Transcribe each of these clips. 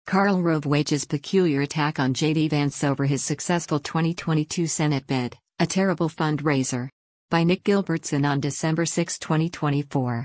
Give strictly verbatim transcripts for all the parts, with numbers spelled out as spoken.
Karl Rove wages peculiar attack on J D Vance over his successful twenty twenty-two Senate bid, a terrible fundraiser. By Nick Gilbertson on December sixth, twenty twenty-four.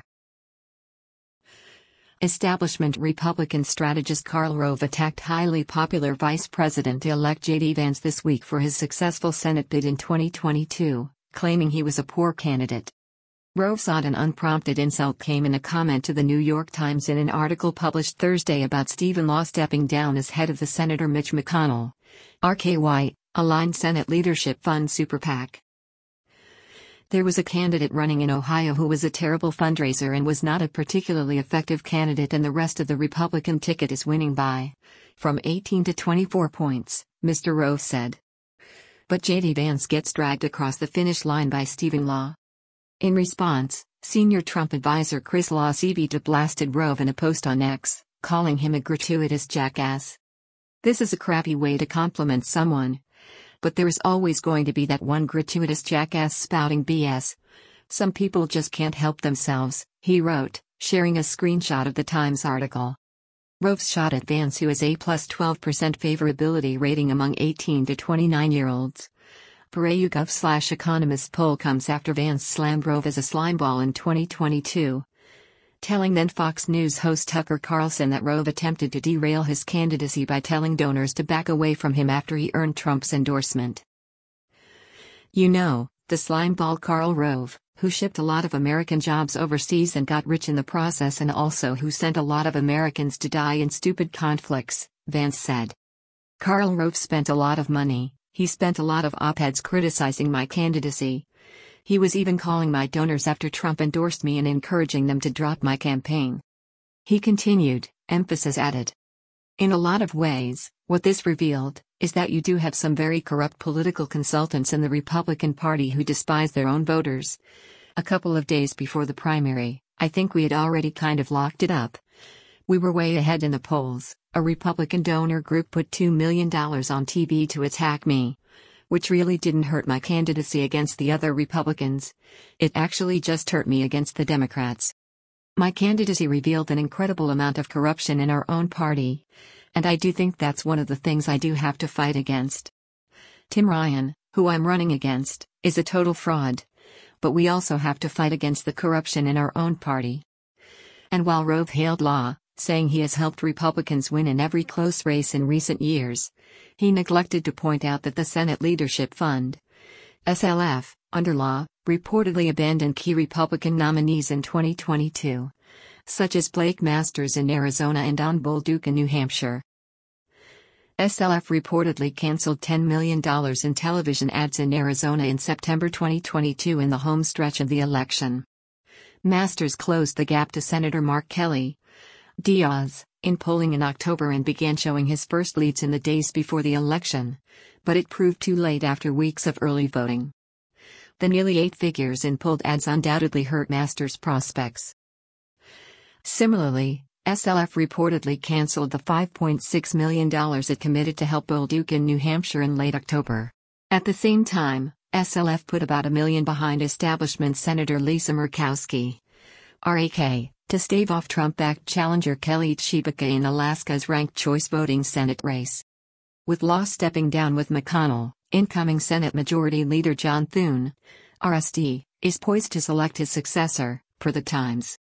Establishment Republican strategist Karl Rove attacked highly popular Vice President-elect J D Vance this week for his successful Senate bid in twenty twenty-two, claiming he was a poor candidate. Rove's odd and unprompted insult came in a comment to the New York Times in an article published Thursday about Stephen Law stepping down as head of the Senator Mitch McConnell, R K Y, aligned Senate Leadership Fund Super PAC. There was a candidate running in Ohio who was a terrible fundraiser and was not a particularly effective candidate, and the rest of the Republican ticket is winning by from eighteen to twenty-four points, Mister Rove said. But J D Vance gets dragged across the finish line by Stephen Law. In response, senior Trump advisor Chris LaCivita blasted Rove in a post on X, calling him a gratuitous jackass. This is a crappy way to compliment someone. But there is always going to be that one gratuitous jackass spouting B S. Some people just can't help themselves, he wrote, sharing a screenshot of the Times article. Rove's shot at Vance, who has a plus twelve percent favorability rating among eighteen to twenty-nine-year-olds. YouGov slash Economist poll comes after Vance slammed Rove as a slimeball in twenty twenty-two, telling then Fox News host Tucker Carlson that Rove attempted to derail his candidacy by telling donors to back away from him after he earned Trump's endorsement. You know, the slimeball Karl Rove, who shipped a lot of American jobs overseas and got rich in the process, and also who sent a lot of Americans to die in stupid conflicts, Vance said. Karl Rove spent a lot of money. He spent a lot of op-eds criticizing my candidacy. He was even calling my donors after Trump endorsed me and encouraging them to drop my campaign. He continued, emphasis added. In a lot of ways, what this revealed is that you do have some very corrupt political consultants in the Republican Party who despise their own voters. A couple of days before the primary, I think we had already kind of locked it up. We were way ahead in the polls. A Republican donor group put two million dollars on T V to attack me. Which really didn't hurt my candidacy against the other Republicans. It actually just hurt me against the Democrats. My candidacy revealed an incredible amount of corruption in our own party. And I do think that's one of the things I do have to fight against. Tim Ryan, who I'm running against, is a total fraud. But we also have to fight against the corruption in our own party. And while Rove hailed Law, saying he has helped Republicans win in every close race in recent years, he neglected to point out that the Senate Leadership Fund, S L F, under Law, reportedly abandoned key Republican nominees in twenty twenty-two, such as Blake Masters in Arizona and Don Bolduc in New Hampshire. S L F reportedly canceled ten million dollars in television ads in Arizona in September twenty twenty-two in the home stretch of the election. Masters closed the gap to Senator Mark Kelly Diaz in polling in October and began showing his first leads in the days before the election, but it proved too late after weeks of early voting. The nearly eight figures in pulled ads undoubtedly hurt Masters' prospects. Similarly, S L F reportedly canceled the five point six million dollars it committed to help Bolduc in New Hampshire in late October. At the same time, S L F put about a million behind establishment Senator Lisa Murkowski, R A K, to stave off Trump-backed challenger Kelly Tshibaka in Alaska's ranked choice voting Senate race. With Law stepping down with McConnell, incoming Senate Majority Leader John Thune, R S D, is poised to select his successor, per the Times.